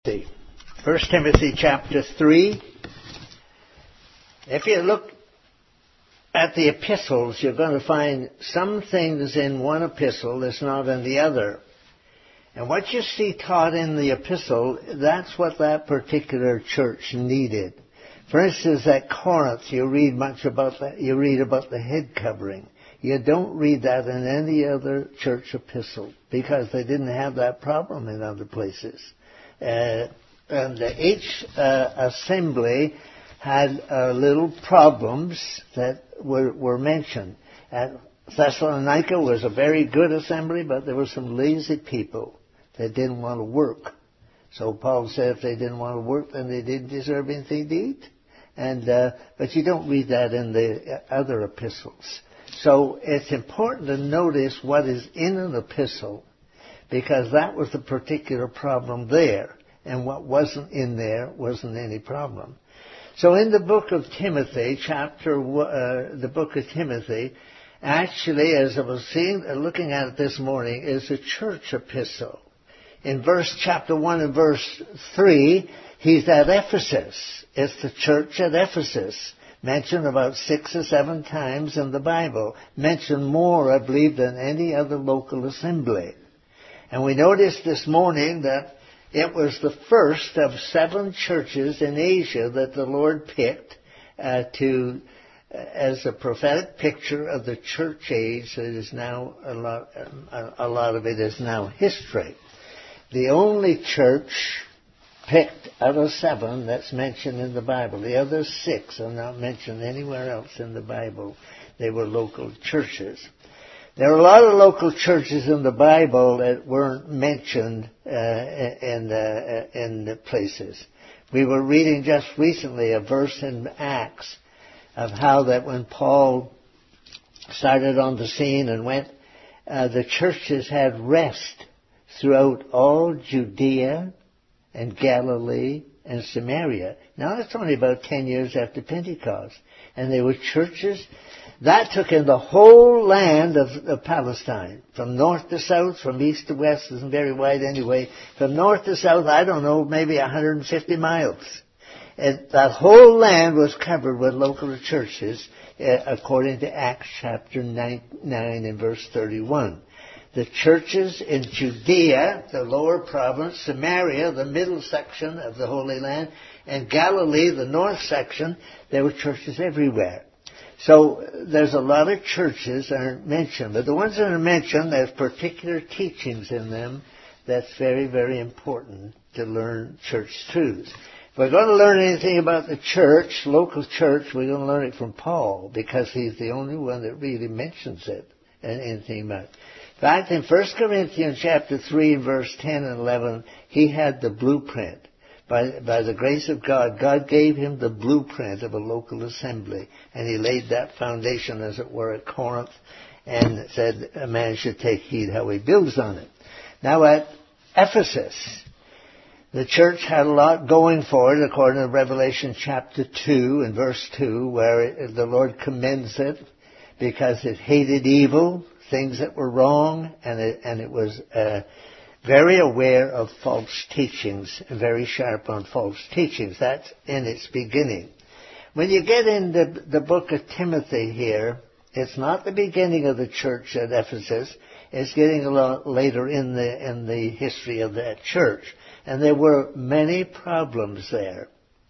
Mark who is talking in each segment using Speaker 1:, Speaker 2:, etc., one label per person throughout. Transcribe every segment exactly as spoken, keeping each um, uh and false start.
Speaker 1: First Timothy chapter three. If you look at the epistles, you're going to find some things in one epistle that's not in the other. And what you see taught in the epistle, that's what that particular church needed. For instance, at Corinth, you read much about that. You read about the head covering. You don't read that in any other church epistle because they didn't have that problem in other places. Uh, and each uh, assembly had uh, little problems that were, were mentioned. At Thessalonica was a very good assembly, but there were some lazy people that didn't want to work. So Paul said if they didn't want to work, then they didn't deserve anything to eat. And uh, but you don't read that in the other epistles. So it's important to notice what is in an epistle, because that was the particular problem there, and what wasn't in there wasn't any problem. So in the book of Timothy, chapter uh, the book of Timothy, actually, as I was seeing, uh, looking at it this morning, is a church epistle. In verse chapter one and verse three, he's at Ephesus. It's the church at Ephesus, mentioned about six or seven times in the Bible, mentioned more, I believe, than any other local assembly. And we noticed this morning that it was the first of seven churches in Asia that the Lord picked uh, to uh, as a prophetic picture of the church age that is now a lot. Um, a lot of it is now history. The only church picked out of seven that's mentioned in the Bible. The other six are not mentioned anywhere else in the Bible. They were local churches. There are a lot of local churches in the Bible that weren't mentioned uh, in uh, in the places. We were reading just recently a verse in Acts of how that when Paul started on the scene and went, uh, the churches had rest throughout all Judea and Galilee and Samaria. Now it's only about ten years after Pentecost, and they were churches. That took in the whole land of, of Palestine, from north to south, from east to west. It isn't very wide anyway. From north to south, I don't know, maybe one hundred fifty miles. And that whole land was covered with local churches, uh, according to Acts chapter nine, nine and verse thirty-one. The churches in Judea, the lower province, Samaria, the middle section of the Holy Land, and Galilee, the north section, there were churches everywhere. So there's a lot of churches that aren't mentioned, but the ones that are mentioned, there's particular teachings in them that's very, very important to learn church truths. If we're going to learn anything about the church, local church, we're going to learn it from Paul, because he's the only one that really mentions it and anything about it. In fact, in First Corinthians chapter three, verse ten and eleven, he had the blueprint. By, by the grace of God, God gave him the blueprint of a local assembly, and he laid that foundation, as it were, at Corinth, and said a man should take heed how he builds on it. Now at Ephesus, the church had a lot going for it, according to Revelation chapter two and verse two, where it, the Lord commends it because it hated evil, things that were wrong, and it, and it was uh, very aware of false teachings, and very sharp on false teachings. That's in its beginning. When you get in the, the book of Timothy here, it's not the beginning of the church at Ephesus. It's getting a lot later in the in the history of that church, and there were many problems there.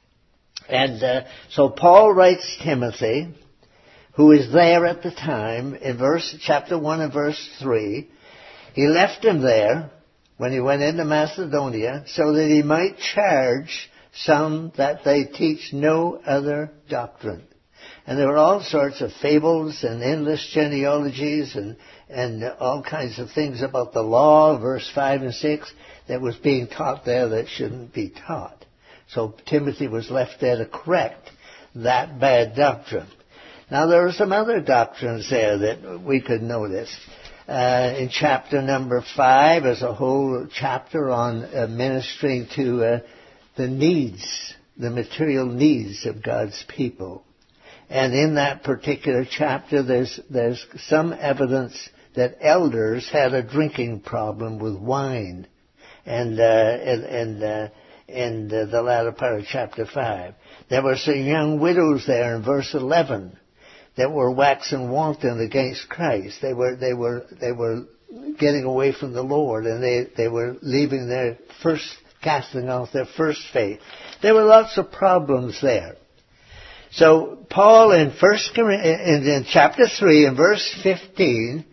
Speaker 1: And uh, so Paul writes Timothy, who is there at the time, in verse chapter one and verse three. He left him there when he went into Macedonia, so that he might charge some that they teach no other doctrine. And there were all sorts of fables and endless genealogies and, and all kinds of things about the law, verse five and six, that was being taught there that shouldn't be taught. So Timothy was left there to correct that bad doctrine. Now there are some other doctrines there that we could notice. Uh, in chapter number five, there's a whole chapter on uh, ministering to uh, the needs, the material needs of God's people. And in that particular chapter, there's there's some evidence that elders had a drinking problem with wine, and uh, and, and uh, in the, the latter part of chapter five. There were some young widows there in verse eleven that were waxing wanton against Christ. They were they were they were getting away from the Lord, and they, they were leaving their first, casting off their first faith. There were lots of problems there. So Paul in first in, in chapter three in verse fifteen,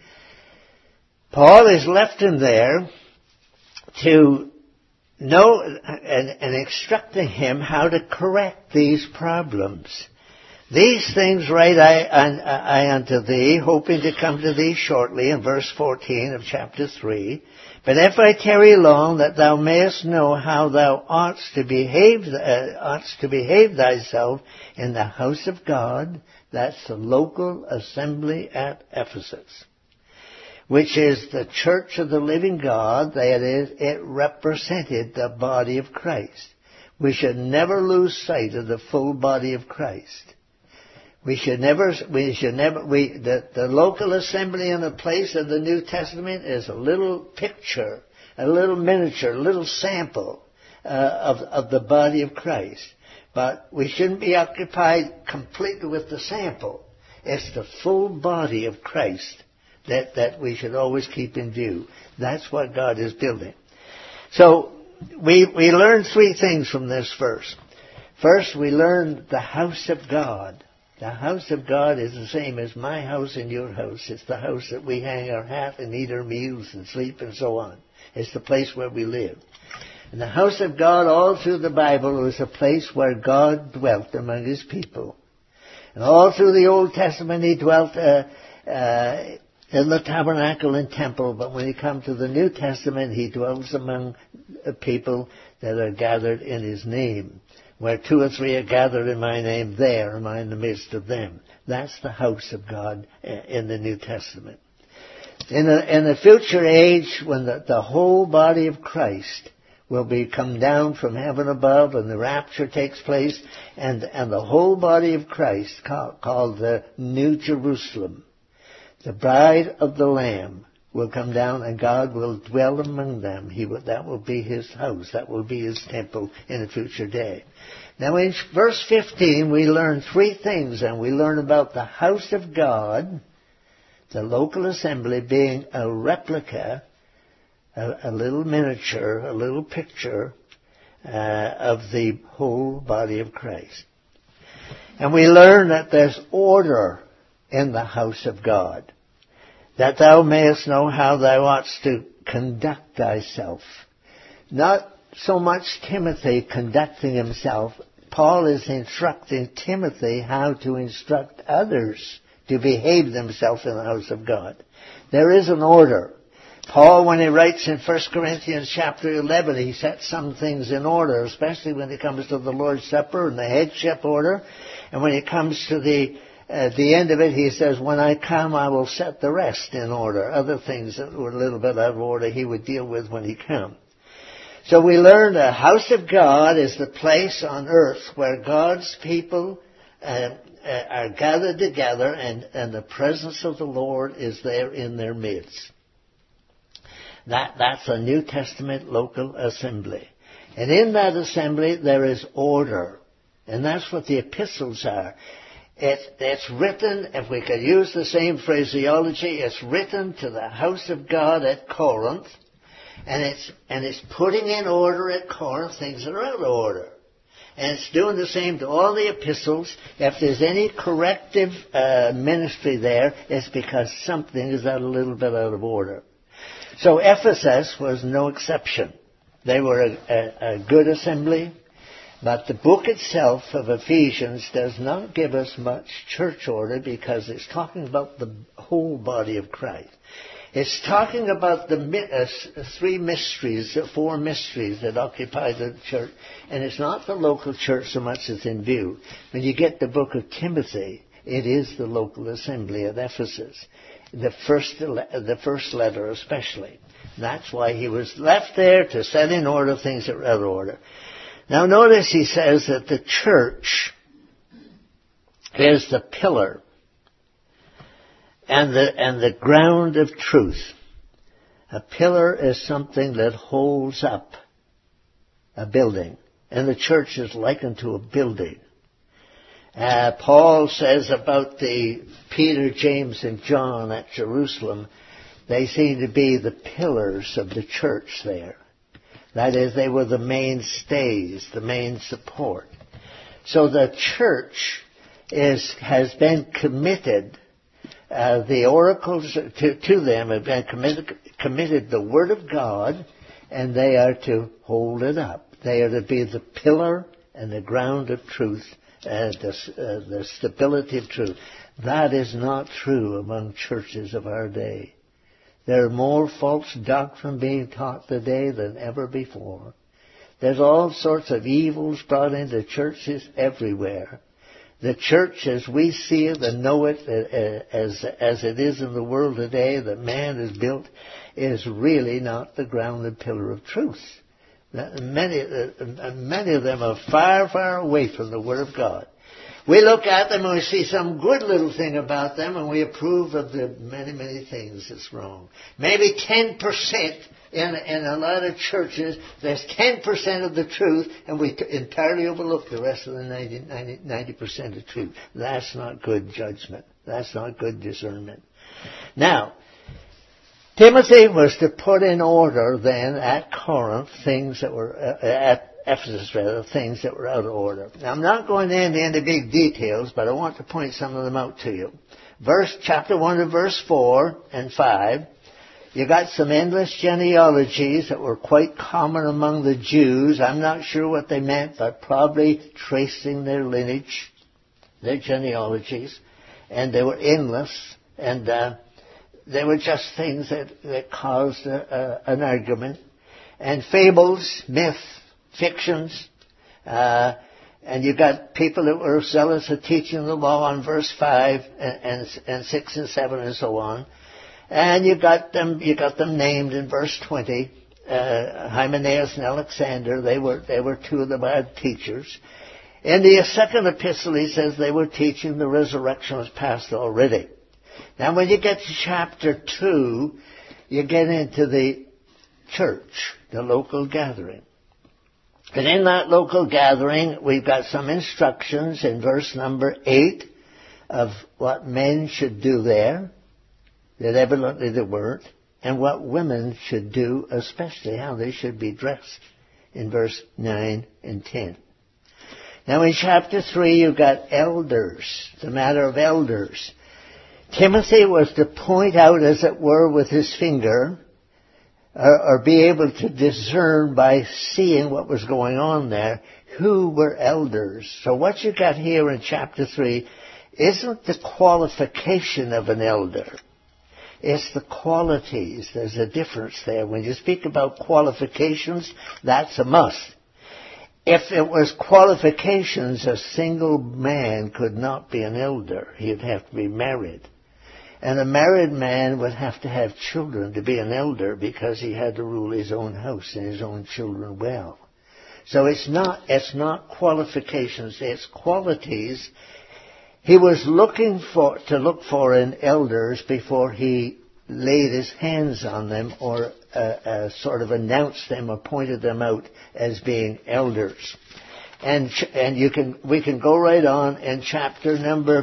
Speaker 1: Paul has left him there to know and, and instructing him how to correct these problems. These things write I, I unto thee, hoping to come to thee shortly, in verse fourteen of chapter three. But if I tarry long, that thou mayest know how thou oughtest to behave, uh, oughtest to behave thyself in the house of God, that's the local assembly at Ephesus, which is the church of the living God, that is, it represented the body of Christ. We should never lose sight of the full body of Christ. We should never, we should never, we, the, the local assembly in the place of the New Testament is a little picture, a little miniature, a little sample uh, of, of the body of Christ. But we shouldn't be occupied completely with the sample. It's the full body of Christ that, that we should always keep in view. That's what God is building. So, we, we learn three things from this verse. First, we learn the house of God. The house of God is the same as my house and your house. It's the house that we hang our hat and eat our meals and sleep and so on. It's the place where we live. And the house of God all through the Bible was a place where God dwelt among His people. And all through the Old Testament He dwelt uh, uh, in the tabernacle and temple. But when you come to the New Testament, He dwells among people that are gathered in His name. Where two or three are gathered in my name, there am I in the midst of them. That's the house of God in the New Testament. In the, in the future age, when the, the whole body of Christ will be come down from heaven above and the rapture takes place, and, and the whole body of Christ, call, called the New Jerusalem, the bride of the Lamb, will come down and God will dwell among them. He will, that will be His house. That will be His temple in a future day. Now in verse fifteen we learn three things, and we learn about the house of God, the local assembly, being a replica, a, a little miniature, a little picture uh, of the whole body of Christ. And we learn that there's order in the house of God, that thou mayest know how thou oughtest to conduct thyself. Not so much Timothy conducting himself. Paul is instructing Timothy how to instruct others to behave themselves in the house of God. There is an order. Paul, when he writes in First Corinthians chapter eleven, he sets some things in order, especially when it comes to the Lord's Supper and the headship order. And when it comes to the At the end of it, he says, when I come, I will set the rest in order. Other things that were a little bit out of order, he would deal with when he comes. So we learn the house of God is the place on earth where God's people uh, are gathered together, and, and the presence of the Lord is there in their midst. That, that's a New Testament local assembly. And in that assembly, there is order. And that's what the epistles are. It, it's written, if we could use the same phraseology, it's written to the house of God at Corinth, and it's, and it's putting in order at Corinth things that are out of order. And it's doing the same to all the epistles. If there's any corrective uh, ministry there, it's because something is out a little bit out of order. So Ephesus was no exception. They were a, a, a good assembly. But the book itself of Ephesians does not give us much church order, because it's talking about the whole body of Christ. It's talking about the uh, three mysteries, the four mysteries that occupy the church. And it's not the local church so much as in view. When you get the book of Timothy, it is the local assembly at Ephesus. The first, the first letter especially. That's why he was left there, to set in order things that were out of order. Now notice he says that the church is the pillar and the, and the ground of truth. A pillar is something that holds up a building. And the church is likened to a building. Uh, Paul says about the Peter, James, and John at Jerusalem, they seem to be the pillars of the church there. That is, they were the mainstays, the main support. So the church is has been committed, uh, the oracles to, to them have been committed, committed the Word of God, and they are to hold it up. They are to be the pillar and the ground of truth, and the, uh, the stability of truth. That is not true among churches of our day. There are more false doctrine being taught today than ever before. There's all sorts of evils brought into churches everywhere. The church as we see it and know it as, as it is in the world today, that man is built, is really not the ground and pillar of truth. Many, many of them are far, far away from the Word of God. We look at them and we see some good little thing about them and we approve of the many, many things that's wrong. Maybe ten percent in, in a lot of churches, there's ten percent of the truth and we entirely overlook the rest of the ninety percent of truth. That's not good judgment. That's not good discernment. Now, Timothy was to put in order then at Corinth things that were, uh, at Ephesus rather, things that were out of order. Now I'm not going into any big details, but I want to point some of them out to you. Verse, chapter one to verse four and five, you got some endless genealogies that were quite common among the Jews. I'm not sure what they meant, but probably tracing their lineage, their genealogies, and they were endless, and uh, they were just things that, that caused a, a, an argument. And fables, myth, fictions, uh, and you got people that were zealous of teaching the law on verse five and, and, and six and seven and so on. And you got them, you got them named in verse twenty, uh, Hymenaeus and Alexander. They were, they were two of the bad teachers. In the second epistle, he says they were teaching the resurrection was past already. Now when you get to chapter two, you get into the church, the local gathering. And in that local gathering, we've got some instructions in verse number eight of what men should do there, that evidently they weren't, and what women should do, especially how they should be dressed, in verse nine and ten. Now in chapter three, you've got elders, the matter of elders. Timothy was to point out, as it were, with his finger, or, or be able to discern by seeing what was going on there, who were elders. So what you got here in chapter three isn't the qualification of an elder. It's the qualities. There's a difference there. When you speak about qualifications, that's a must. If it was qualifications, a single man could not be an elder. He'd have to be married. And a married man would have to have children to be an elder because he had to rule his own house and his own children well. So it's not, it's not qualifications, it's qualities. He was looking for, to look for in elders before he laid his hands on them or uh, uh, sort of announced them or pointed them out as being elders. And, and you can, we can go right on in chapter number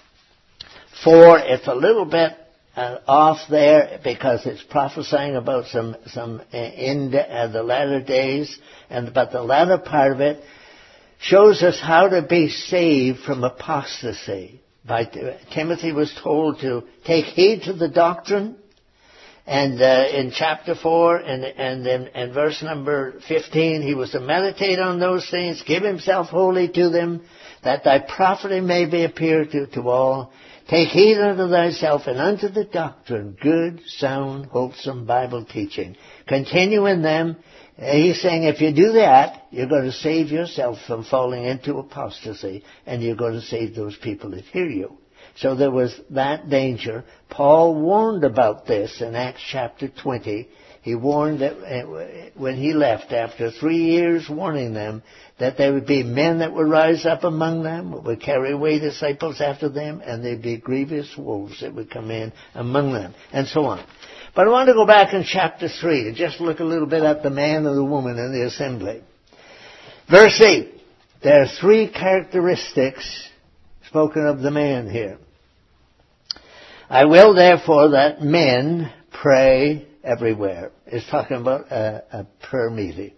Speaker 1: Four, it's a little bit uh, off there because it's prophesying about some some uh, in the, uh, the latter days, and but the latter part of it shows us how to be saved from apostasy. By Timothy was told to take heed to the doctrine, and uh, in chapter four and and in and verse number fifteen, he was to meditate on those things, give himself wholly to them, that thy profiting may be appear to, to all. Take heed unto thyself and unto the doctrine, good, sound, wholesome Bible teaching. Continue in them. He's saying if you do that, you're going to save yourself from falling into apostasy, and you're going to save those people that hear you. So there was that danger. Paul warned about this in Acts chapter twenty. He warned that when he left, after three years warning them, that there would be men that would rise up among them, would carry away disciples after them, and there'd be grievous wolves that would come in among them, and so on. But I want to go back in chapter three and just look a little bit at the man and the woman in the assembly. Verse eight. There are three characteristics spoken of the man here. I will therefore that men pray everywhere. It's talking about a, a prayer meeting.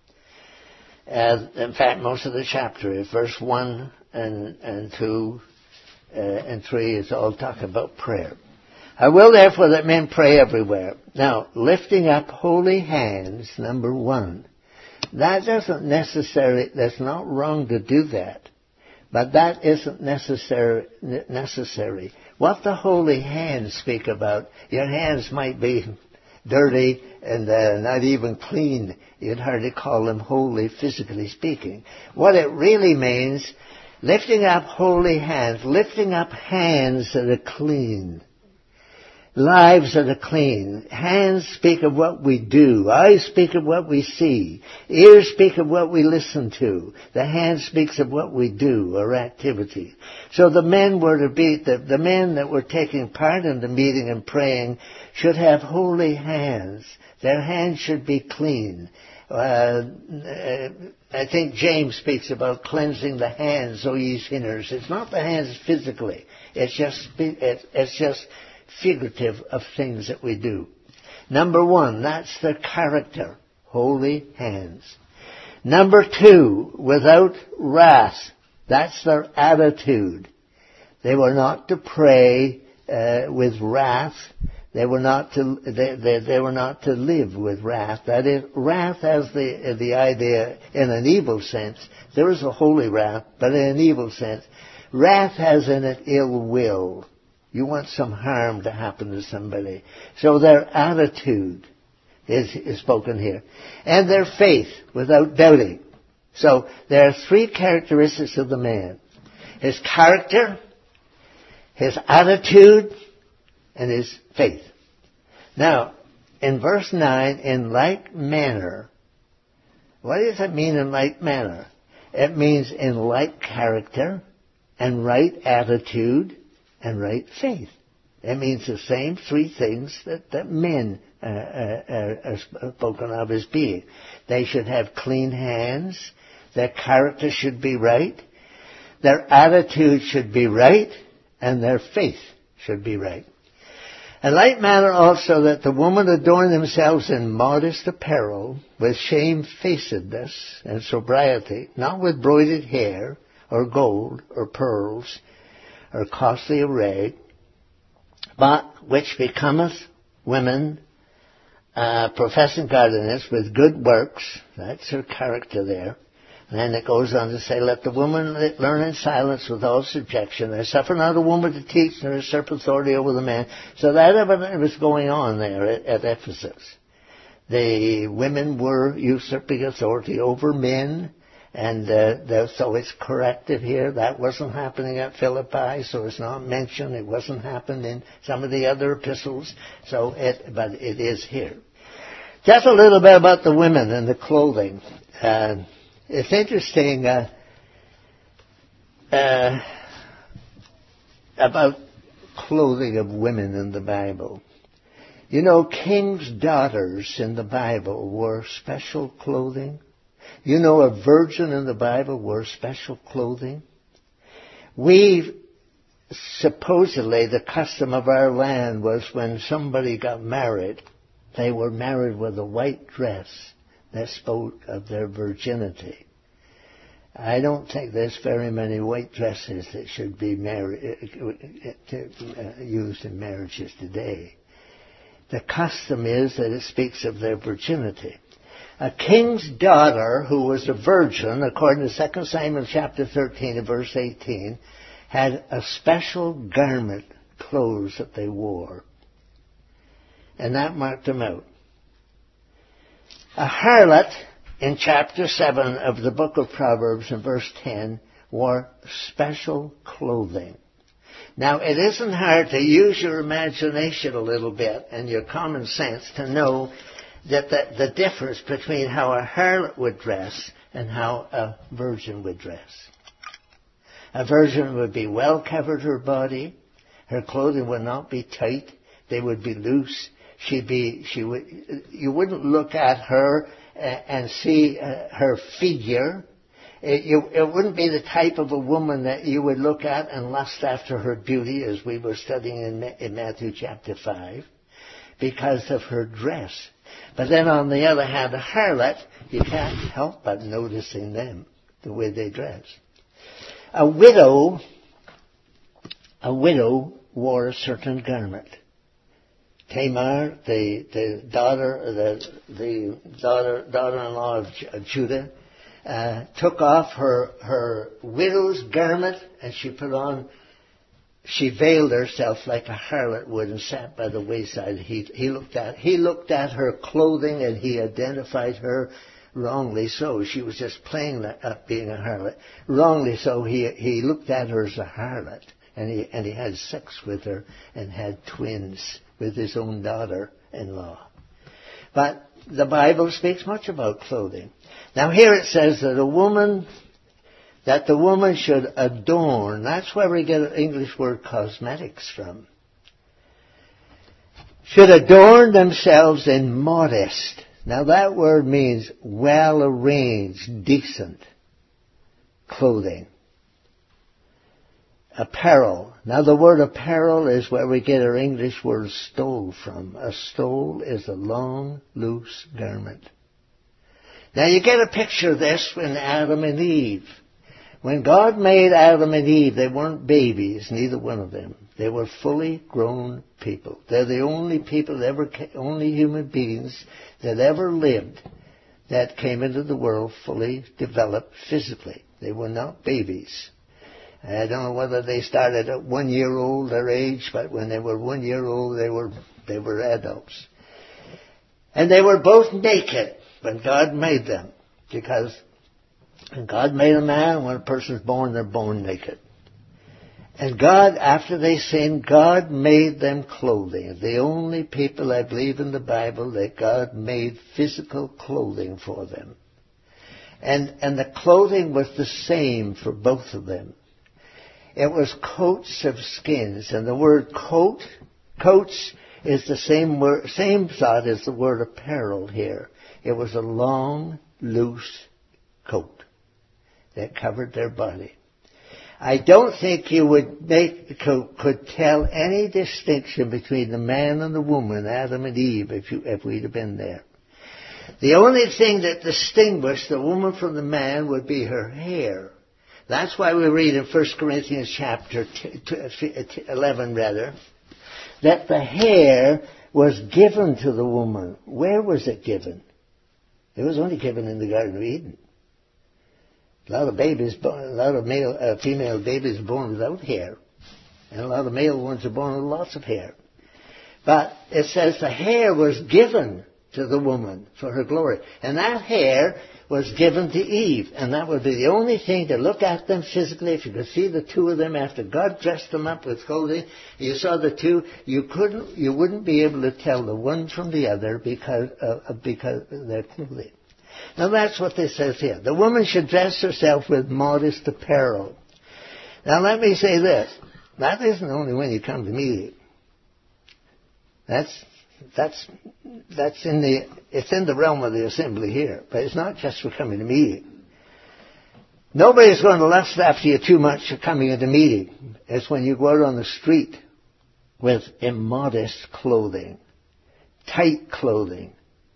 Speaker 1: Uh, in fact, most of the chapter is verse one and, and two uh, and three is all talking about prayer. I will therefore that men pray everywhere. Now, lifting up holy hands, number one. That doesn't necessarily, that's not wrong to do that. But that isn't necessary, necessary. What the holy hands speak about, your hands might be dirty and uh, not even clean. You'd hardly call them holy, physically speaking. What it really means, lifting up holy hands, lifting up hands that are clean. Lives that are clean. Hands speak of what we do. Eyes speak of what we see. Ears speak of what we listen to. The hand speaks of what we do, our activity. So the men were to be, the, the men that were taking part in the meeting and praying should have holy hands. Their hands should be clean. Uh, I think James speaks about cleansing the hands, O ye sinners. It's not the hands physically. It's just, it's just figurative of things that we do. Number one, that's their character, holy hands. Number two, without wrath, that's their attitude. They were not to pray uh, with wrath. They were not to they, they, they were not to live with wrath. That is, wrath has the the idea in an evil sense. There is a holy wrath, but in an evil sense, wrath has in it ill will. You want some harm to happen to somebody. So their attitude is, is spoken here. And their faith, without doubting. So there are three characteristics of the man. His character, his attitude, and his faith. Now, in verse nine, in like manner. What does it mean in like manner? It means in like character and right attitude and right faith. It means the same three things that, that men uh, uh, are spoken of as being. They should have clean hands. Their character should be right. Their attitude should be right. And their faith should be right. In like manner also that the women adorn themselves in modest apparel, with shamefacedness and sobriety, not with broided hair, or gold, or pearls, or costly array, but which becometh women uh, professing godliness with good works. That's her character there. And then it goes on to say, let the woman learn in silence with all subjection. There suffer not a woman to teach, nor usurp authority over the man. So that was going on there at, at Ephesus. The women were usurping authority over men. And uh, so it's corrected here. That wasn't happening at Philippi, so it's not mentioned. It wasn't happened in some of the other epistles. So, it, but it is here. Just a little bit about the women and the clothing. Uh, it's interesting uh, uh, about clothing of women in the Bible. You know, kings' daughters in the Bible wore special clothing. You know, a virgin in the Bible wore special clothing. We, supposedly, the custom of our land was when somebody got married, they were married with a white dress that spoke of their virginity. I don't think there's very many white dresses that should be married, uh, used in marriages today. The custom is that it speaks of their virginity. A king's daughter who was a virgin, according to Second Samuel chapter thirteen and verse eighteen, had a special garment, clothes that they wore. And that marked them out. A harlot in chapter seven of the book of Proverbs in verse ten wore special clothing. Now, it isn't hard to use your imagination a little bit and your common sense to know that the, the difference between how a harlot would dress and how a virgin would dress. A virgin would be well covered her body. Her clothing would not be tight. They would be loose. She'd be, she would, you wouldn't look at her and see her figure It, you, it wouldn't be the type of a woman that you would look at and lust after her beauty, as we were studying in, in Matthew chapter five, because of her dress. But then on the other hand, a harlot, you can't help but noticing them, the way they dress. A widow, a widow wore a certain garment. Tamar, the, the daughter, the, the daughter, daughter-in-law of Judah, uh, took off her, her widow's garment and she put on, she veiled herself like a harlot would and sat by the wayside. He, he looked at, he looked at her clothing and he identified her wrongly so. She was just playing up being a harlot. Wrongly so, he, he looked at her as a harlot. And he, and he had sex with her and had twins with his own daughter-in-law. But the Bible speaks much about clothing. Now here it says that a woman, that the woman should adorn. That's where we get the English word cosmetics from. Should adorn themselves in modest. Now that word means well-arranged, decent clothing. Apparel. Now the word apparel is where we get our English word stole from. A stole is a long, loose garment. Now you get a picture of this when Adam and Eve. When God made Adam and Eve, they weren't babies, neither one of them. They were fully grown people. They're the only people that ever, only human beings that ever lived that came into the world fully developed physically. They were not babies. I don't know whether they started at one year old, their age, but when they were one year old, they were they were adults. And they were both naked when God made them, because when God made a man, when a person's born, they're born naked. And God, after they sinned, God made them clothing. The only people, I believe in the Bible, that God made physical clothing for them. And and the clothing was the same for both of them. It was coats of skins, and the word coat, coats is the same word, same thought as the word apparel here. It was a long, loose coat that covered their body. I don't think you would make, could, could tell any distinction between the man and the woman, Adam and Eve, if you, if we'd have been there. The only thing that distinguished the woman from the man would be her hair. That's why we read in First Corinthians chapter eleven, rather, that the hair was given to the woman. Where was it given? It was only given in the Garden of Eden. A lot of babies, a lot of male, uh, female babies are born without hair, and a lot of male ones are born with lots of hair. But it says the hair was given to the woman for her glory, and that hair was given to Eve, and that would be the only thing to look at them physically. If you could see the two of them after God dressed them up with clothing, you saw the two, you couldn't, you wouldn't be able to tell the one from the other because uh, because of their clothing. Now that's what this says here. The woman should dress herself with modest apparel. Now let me say this: that isn't only when you come to meeting. That's That's that's in the it's in the realm of the assembly here, but it's not just for coming to meeting. Nobody's going to lust after you too much for coming into meeting. It's when you go out on the street with immodest clothing, tight clothing.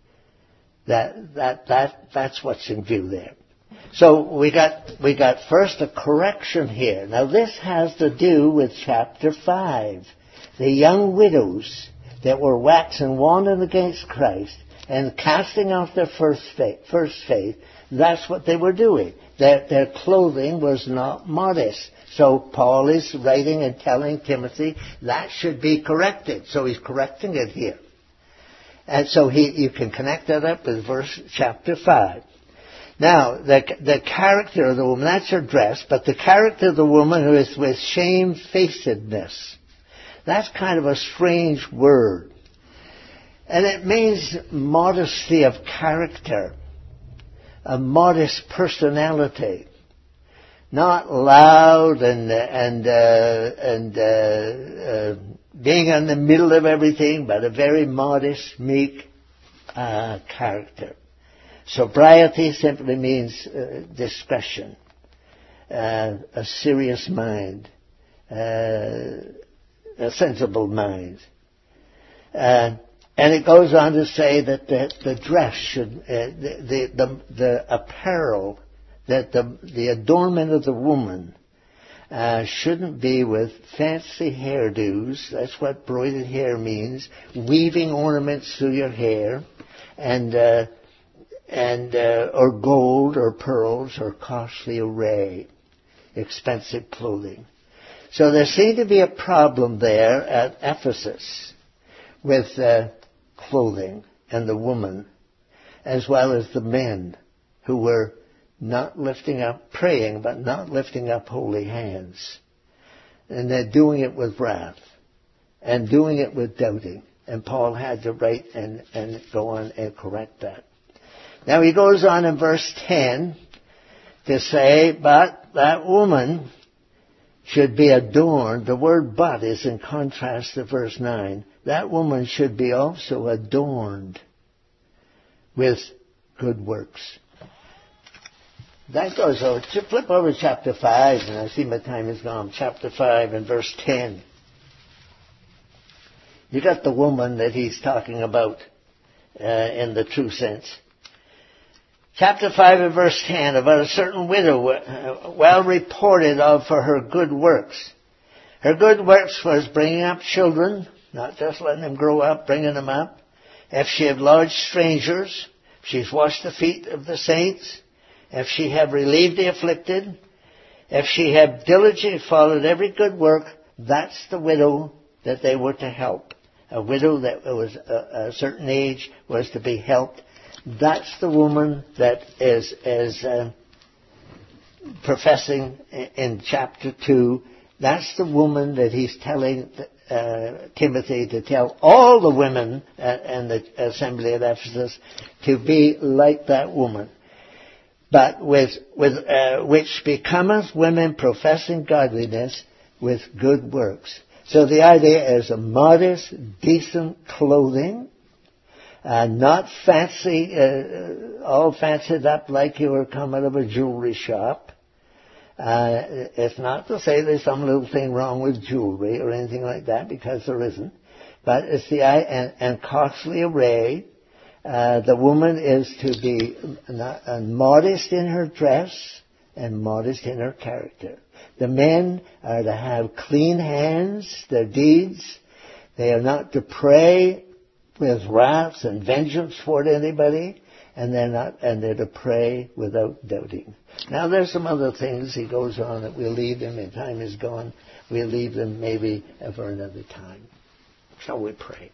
Speaker 1: That that that that's what's in view there. So we got we got first a correction here. Now this has to do with chapter five, the young widows that were waxing wanton against Christ and casting off their first faith, first faith. That's what they were doing. Their, their clothing was not modest. So Paul is writing and telling Timothy that should be corrected. So he's correcting it here. And so he, you can connect that up with verse chapter five. Now, the, the character of the woman, that's her dress, but the character of the woman who is with shamefacedness. That's kind of a strange word. And it means modesty of character, a modest personality. Not loud and and uh, and uh, uh, being in the middle of everything, but a very modest, meek uh, character. Sobriety simply means uh, discretion, uh, a serious mind, uh, a sensible mind. Uh, and it goes on to say that the, the dress should, uh, the, the, the, the apparel, that the, the adornment of the woman uh, shouldn't be with fancy hairdos. That's what broided hair means, weaving ornaments through your hair, and uh, and uh, or gold or pearls or costly array, expensive clothing. So there seemed to be a problem there at Ephesus with uh, clothing and the woman, as well as the men who were not lifting up, praying, but not lifting up holy hands. And they're doing it with wrath and doing it with doubting. And Paul had to write and, and go on and correct that. Now he goes on in verse ten to say, but that woman should be adorned. The word but is in contrast to verse nine. That woman should be also adorned with good works. That goes over. Flip over to chapter five, and I see my time is gone. Chapter five and verse ten. You got the woman that he's talking about uh, in the true sense. Chapter five and verse ten, about a certain widow, uh, well reported of for her good works. Her good works was bringing up children, not just letting them grow up, bringing them up. If she have lodged strangers, if she's washed the feet of the saints, if she have relieved the afflicted, if she have diligently followed every good work, that's the widow that they were to help. A widow that was a, a certain age was to be helped. That's the woman that is, is uh, professing in chapter two. That's the woman that he's telling uh, Timothy to tell all the women in the assembly at Ephesus to be like that woman. But with, with uh, which becometh women professing godliness with good works. So the idea is a modest, decent clothing, uh, not fancy, uh, all fancied up like you were coming out of a jewelry shop. Uh, it's not to say there's some little thing wrong with jewelry or anything like that, because there isn't. But it's the and, and costly array. Uh, the woman is to be not, uh, modest in her dress and modest in her character. The men are to have clean hands, their deeds. They are not to pray with wrath and vengeance toward anybody, and they're not, and they're to pray without doubting. Now there's some other things he goes on that we'll leave them, and time is gone. We'll leave them maybe for another time. Shall we pray?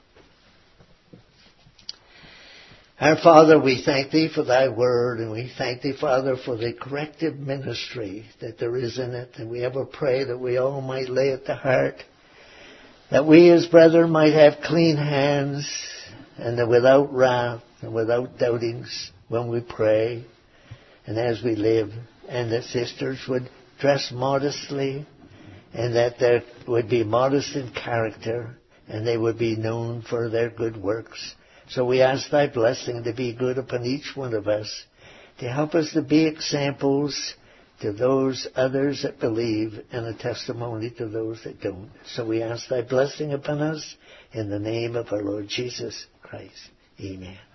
Speaker 1: Our Father, we thank Thee for Thy word, and we thank Thee, Father, for the corrective ministry that there is in it, and we ever pray that we all might lay at the heart, that we as brethren might have clean hands, and that without wrath and without doubtings when we pray and as we live, and that sisters would dress modestly, and that they would be modest in character, and they would be known for their good works. So we ask Thy blessing to be good upon each one of us, to help us to be examples to those others that believe, and a testimony to those that don't. So we ask Thy blessing upon us in the name of our Lord Jesus Christ. Amen.